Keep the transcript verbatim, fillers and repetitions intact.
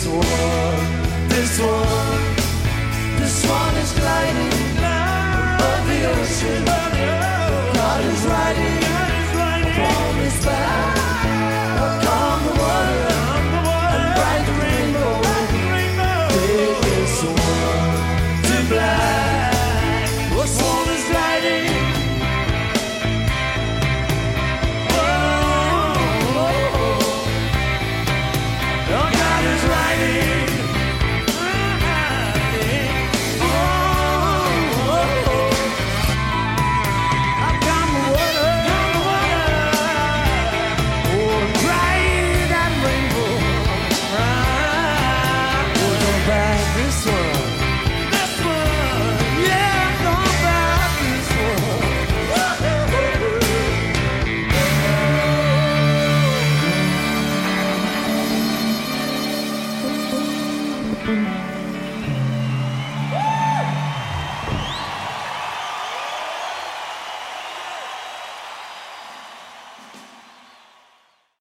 one, this one, this one is gliding above the ocean. God is riding upon his back. Come the water and ride the rainbow. Take this one to black. This one is gliding. Thank you.